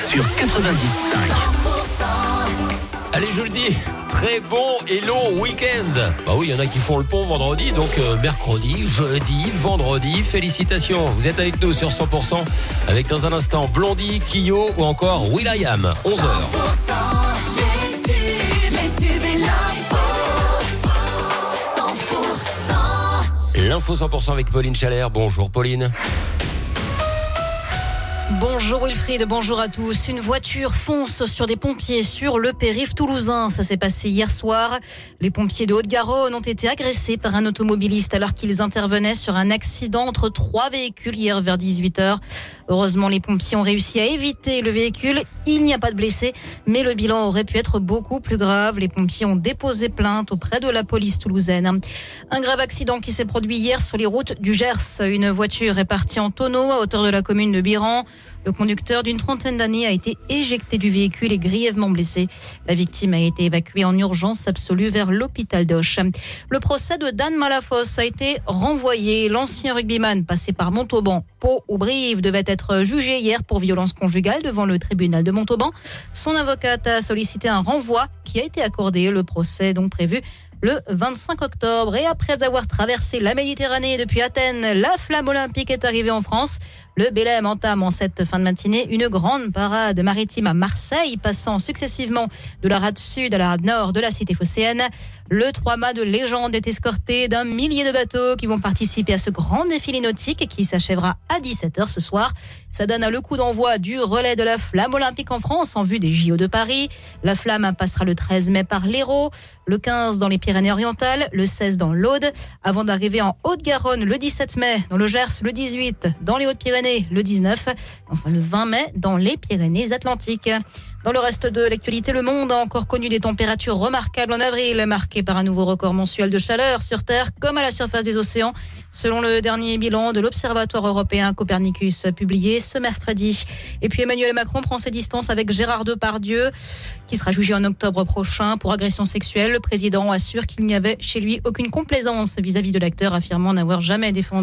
sur 90.5. Allez, je le dis, très bon et long week-end. Bah oui, il y en a qui font le pont vendredi, donc mercredi, jeudi, vendredi. Félicitations, vous êtes avec nous sur 100%, avec dans un instant Blondie, Kyo ou encore will.i.am, 11h. L'info 100% avec Pauline Chalère. Bonjour Pauline. Bonjour Wilfried, bonjour à tous. Une voiture fonce sur des pompiers sur le périph' toulousain. Ça s'est passé hier soir. Les pompiers de Haute-Garonne ont été agressés par un automobiliste alors qu'ils intervenaient sur un accident entre 3 véhicules hier vers 18h. Heureusement, les pompiers ont réussi à éviter le véhicule. Il n'y a pas de blessés, mais le bilan aurait pu être beaucoup plus grave. Les pompiers ont déposé plainte auprès de la police toulousaine. Un grave accident qui s'est produit hier sur les routes du Gers. Une voiture est partie en tonneau à hauteur de la commune de Biran. Le conducteur d'une trentaine d'années a été éjecté du véhicule et grièvement blessé. La victime a été évacuée en urgence absolue vers l'hôpital d'Auch. Le procès de Dan Malafosse a été renvoyé. L'ancien rugbyman passé par Montauban, Pau ou Brive devait être jugé hier pour violence conjugale devant le tribunal de Montauban. Son avocate a sollicité un renvoi qui a été accordé. Le procès est donc prévu le 25 octobre. Et après avoir traversé la Méditerranée depuis Athènes, la flamme olympique est arrivée en France. Le Belém entame en cette fin de matinée une grande parade maritime à Marseille, passant successivement de la rade sud à la rade nord de la cité phocéenne. Le 3 mâts de légende est escorté d'un millier de bateaux qui vont participer à ce grand défilé nautique qui s'achèvera à 17h ce soir. Ça donne le coup d'envoi du relais de la flamme olympique en France en vue des JO de Paris. La flamme passera le 13 mai par l'Hérault, le 15 dans les Pyrénées-Orientales, le 16 dans l'Aude, avant d'arriver en Haute-Garonne le 17 mai, dans le Gers le 18, dans les Hautes-Pyrénées le 19, enfin le 20 mai dans les Pyrénées-Atlantiques. Dans le reste de l'actualité, le monde a encore connu des températures remarquables en avril, marquées par un nouveau record mensuel de chaleur sur Terre comme à la surface des océans, selon le dernier bilan de l'Observatoire européen Copernicus publié ce mercredi. Et puis Emmanuel Macron prend ses distances avec Gérard Depardieu, qui sera jugé en octobre prochain pour agression sexuelle. Le président assure qu'il n'y avait chez lui aucune complaisance vis-à-vis de l'acteur, affirmant n'avoir jamais défendu